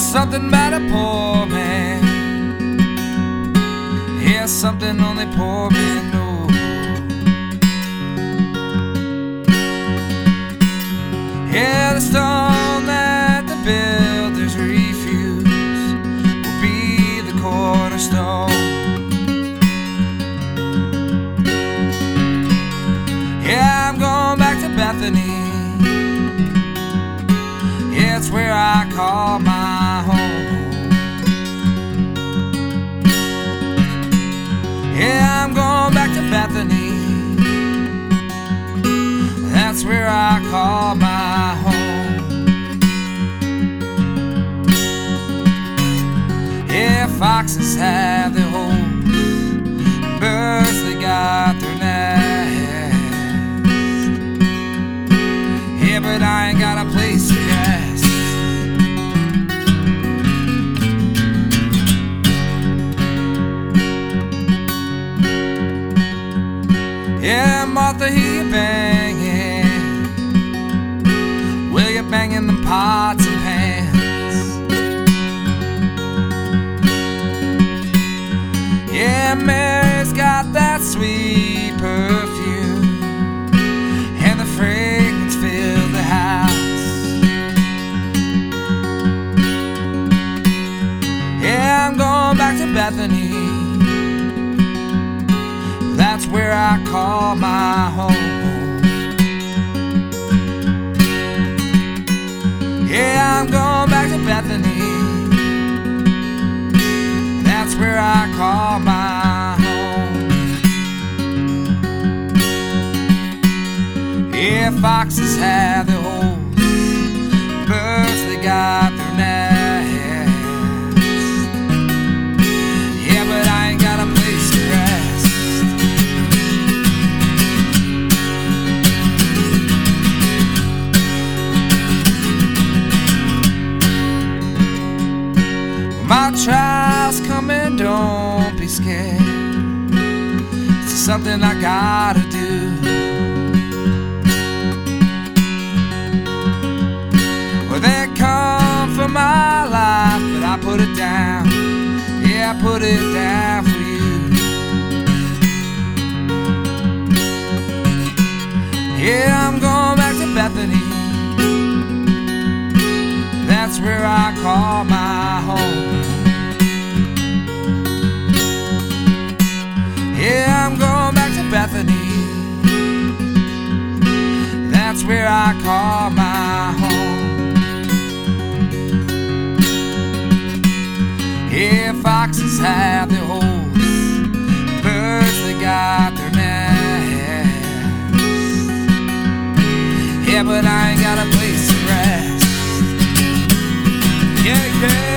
something about a poor man. Yeah, something only poor men know. Yeah, the stone that the builders refuse will be the cornerstone. Yeah, I'm going back to Bethany. Yeah, it's where I call my home. Yeah, I'm going back to Bethany. That's where I call my home. Yeah, foxes have their holes, birds they got their nests. Yeah, but I ain't got a place to rest. Yeah, Martha, hear you banging. Will you banging them pots and pans? Yeah, Mary's got that sweet perfume, and the fragrance filled the house. Yeah, I'm going back to Bethany. That's where I call my home. Yeah, I'm going back to Bethany. That's where I call my home. Yeah, foxes have their holes, birds they got their nests. Yeah, but I ain't got a place to rest. My trial's coming, don't be scared. It's something I gotta do. Well, they come for my life, but I put it down. Yeah, I put it down for you. Yeah, I'm going back to Bethany. That's where I call my home. Yeah, I'm going back to Bethany. That's where I call my home. Yeah, foxes have their holes, birds they got their nests. Yeah, but I ain't got a place to rest. Yeah, yeah.